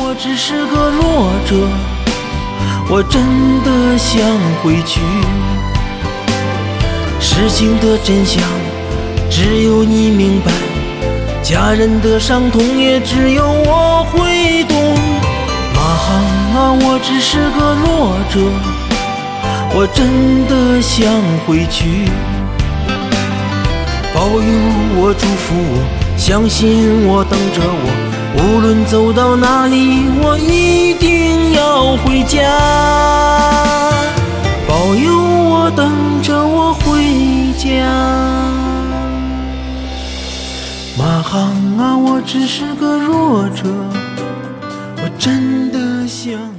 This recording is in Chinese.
我只是个弱者，我真的想回去。事情的真相只有你明白，家人的伤痛也只有我会懂。马航啊，我只是个弱者，我真的想回去。保佑我，祝福我，相信我，等着我，无论走到哪里，我一定要回家。保佑我，等着我回家。马航啊，我只是个弱者，我真的想